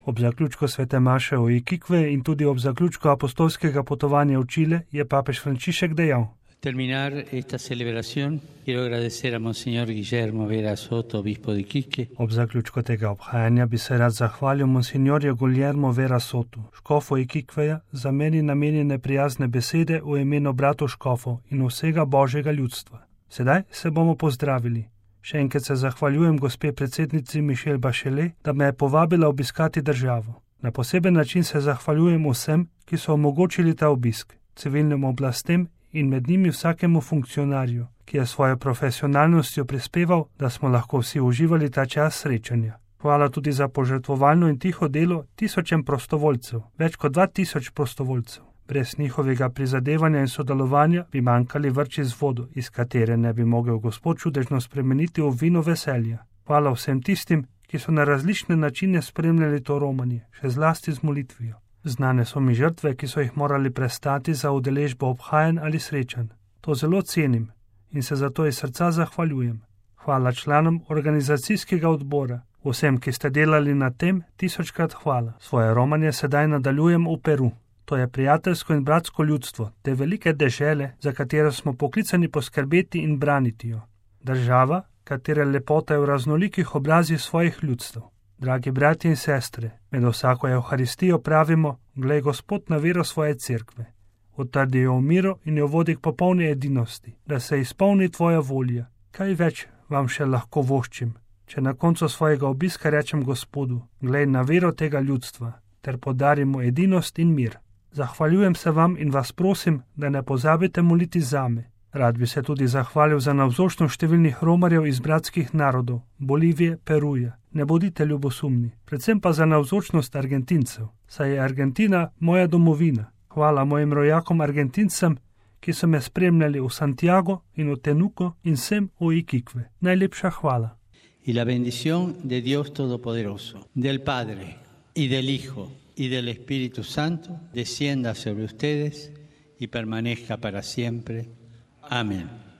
Ob zaključku svete maše o Iquihue in tudi ob zaključku apostolskega potovanja v Čile je papež Frančišek dejal: Terminar esta celebración, quiero agradecer a Monseñor Guillermo Vera Soto, obispo de Iquique. Ob zaključku tega obhajanja bi se rad zahvalil monsignorju Guillermo Vera Sotu, škofu Iquiqueja, za meni namenjene prijazne besede v imenu bratov škofov in vsega božjega ljudstva. Sedaj se bomo pozdravili. Še enkrat se zahvaljujem gospe predsednici Michelle Bachelet, da me je povabila obiskati državo. Na poseben način se zahvaljujem vsem, ki so omogočili ta obisk, civilnim oblastem in med njimi vsakemu funkcionarju, ki je svojo profesionalnostjo prispeval, da smo lahko vsi uživali ta čas srečanja. Hvala tudi za požrtvovalno in tiho delo tisočem prostovoljcev, več kot 2000 prostovoljcev. Brez njihovega prizadevanja in sodelovanja bi manjkali vrči z vodo, iz katere ne bi mogel Gospod čudežno spremeniti v vino veselja. Hvala vsem tistim, ki so na različne načine spremljali to romanje, še zlasti z molitvijo. Znane so mi žrtve, ki so jih morali prestati za udeležbo obhajanj ali srečanj. To zelo cenim in se zato iz srca zahvaljujem. Hvala članom organizacijskega odbora, vsem, ki ste delali na tem, tisočkrat hvala. Svoje romanje sedaj nadaljujem v Peru. To je prijateljsko in bratsko ljudstvo, te velike dežele, za katero smo poklicani poskrbeti in braniti jo. Država, katere lepota je v raznolikih obrazih svojih ljudstev. Dragi bratje in sestre, med vsako evharistijo pravimo: glej Gospod na vero svoje cerkve. Utrdi jo v miru in jo vodi k popolni edinosti, da se izpolni tvoja volja. Kaj več vam še lahko voščim, če na koncu svojega obiska rečem Gospodu: glej na vero tega ljudstva, ter podarimo edinost in mir. Zahvaljujem se vam in vas prosim, da ne pozabite moliti zame. Rad bi se tudi zahvalil za navzočnost številnih romarjev iz bratskih narodov, Bolivije, Peruja. Ne bodite ljubosumni, predvsem pa za navzočnost Argentincev, saj je Argentina moja domovina. Hvala mojim rojakom Argentincem, ki so me spremljali v Santiago in v Tenuco in sem v Iquique. Najlepša hvala. Y la bendición de Dios Todopoderoso, del Padre y del Hijo y del Espíritu Santo, descienda sobre ustedes y permanezca para siempre. Amén.